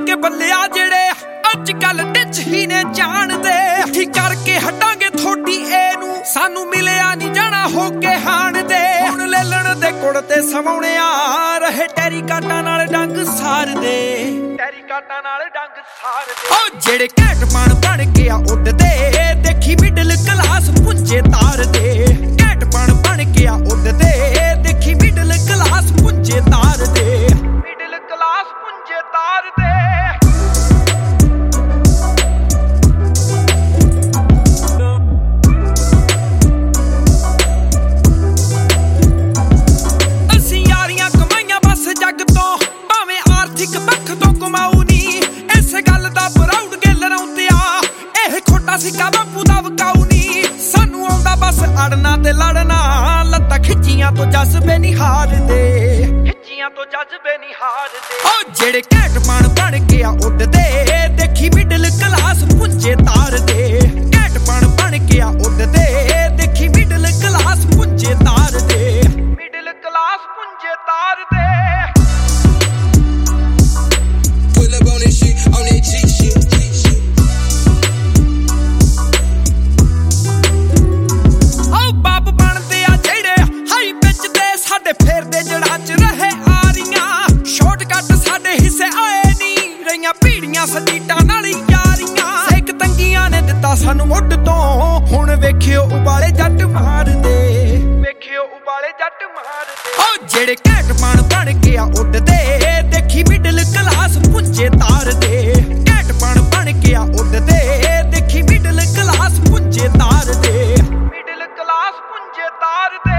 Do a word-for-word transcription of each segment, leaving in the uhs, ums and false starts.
के बल्लिया जेड़े अजकल टिच ही ने जानदे ठीक करके हटांगे थोड़ी एनू सानू मिलिया नहीं जाना होके हाण दे हुण लेलण दे कुड़ ते सवाउणिया रहे टैरी काटा नाल डंग सार दे टैरी काटा नाल डंग सार दे ओ जेड़े घैंट बण बण के आ उड्डदे देखी मिडल क्लास पुंजे तार दे घैंट बण बण के आ उड्डदे देखी मिडल क्लास पुंजे तार दे मिडल क्लास पुंजे तार दे पक्ष तो कमाऊ नी इस गल दा प्राउड गिल रौंदिया एह खोटा सिक्का बापू दा वकाऊ नी सानू आउंदा बस अड़ना ते लड़ना लत्तां खिच्चियां तो जज्बे नहीं हार दे खिच्चियां तो जज्बे नहीं हार दे ओ जेड़े घैंट बण बण के आ उड्डदे देखी मिडल क्लास पुंजे तार दे घैंट बण बण के आ उड्डदे देखी मिडल क्लास पुंजे तार दे मिडल क्लास पुंजे तार दे सजीटा नाल यारियां सिक तंगियां ने दिता सानू मुੱਢ ਤੋਂ ਹੁਣ ਵੇਖਿਓ ਉਬਾਲੇ ਜੱਟ ਮਾਰਦੇ ਵੇਖਿਓ ਉਬਾਲੇ ਜੱਟ ਮਾਰਦੇ ਓ ਜਿਹੜੇ ਘੈਂਟ ਬਣ ਬਣ ਕੇ ਆ ਉੱਡਦੇ ਦੇਖੀ ਮਿਡਲ ਕਲਾਸ ਪੁੰਜੇ ਤਾਰਦੇ ਘੈਂਟ ਬਣ ਬਣ ਕੇ ਆ ਉੱਡਦੇ ਦੇਖੀ ਮਿਡਲ ਕਲਾਸ ਪੁੰਜੇ ਤਾਰਦੇ ਮਿਡਲ ਕਲਾਸ ਪੁੰਜੇ ਤਾਰਦੇ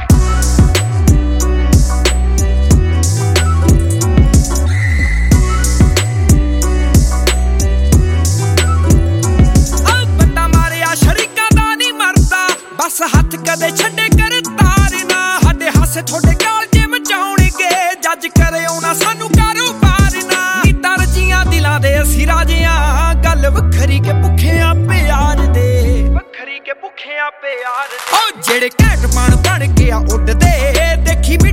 बस हथ कदे छड्डे कर तारना हाडे हासे थोड़े कालजे मचाउणगे जज करे आउणा सानू कारोबार ना नीतां रजियां दिलां दे असीं राजियां गल वखरी के भुखियां प्यार दे वखरी के भुखियां प्यार ओ जेड़े घैंट बण बण के आ उड्डदे देखी